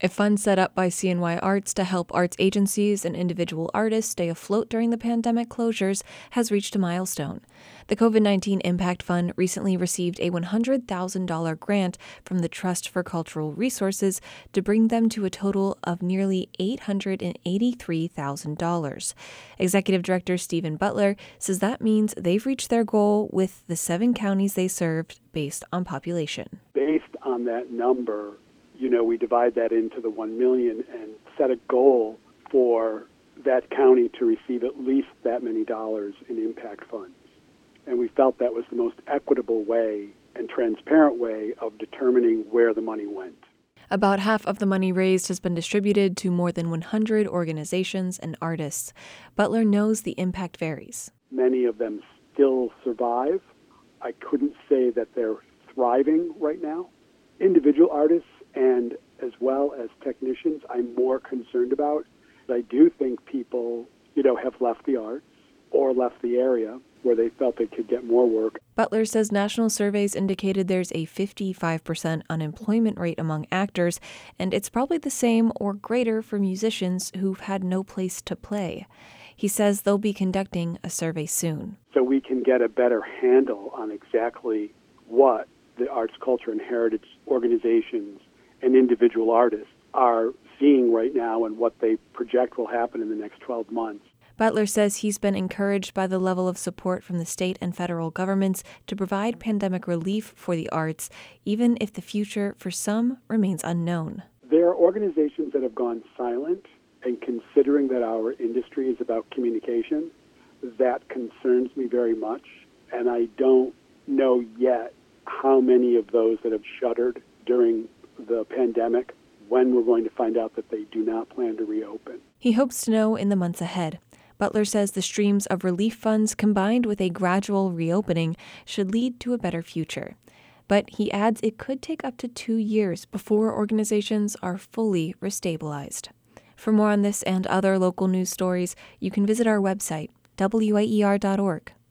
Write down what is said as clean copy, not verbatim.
A fund set up by CNY Arts to help arts agencies and individual artists stay afloat during the pandemic closures has reached a milestone. The COVID-19 Impact Fund recently received a $100,000 grant from the Trust for Cultural Resources to bring them to a total of nearly $883,000. Executive Director Stephen Butler says that means they've reached their goal with the 7 counties they served based on population. Based on that number, we divide that into the 1 million and set a goal for that county to receive at least that many dollars in impact funds. And we felt that was the most equitable way and transparent way of determining where the money went. About half of the money raised has been distributed to more than 100 organizations and artists. Butler knows the impact varies. Many of them still survive. I couldn't say that they're thriving right now. Individual artists and as well as technicians, I'm more concerned about. I do think people, have left the arts or left the area where they felt they could get more work. Butler says national surveys indicated there's a 55% unemployment rate among actors, and it's probably the same or greater for musicians who've had no place to play. He says they'll be conducting a survey soon. So we can get a better handle on exactly what the arts, culture, and heritage organizations and individual artists are seeing right now and what they project will happen in the next 12 months. Butler says he's been encouraged by the level of support from the state and federal governments to provide pandemic relief for the arts, even if the future for some remains unknown. There are organizations that have gone silent, and considering that our industry is about communication, that concerns me very much. And I don't know yet how many of those that have shuttered during the pandemic, when we're going to find out that they do not plan to reopen. He hopes to know in the months ahead. Butler says the streams of relief funds combined with a gradual reopening should lead to a better future. But he adds it could take up to 2 years before organizations are fully restabilized. For more on this and other local news stories, you can visit our website, waer.org.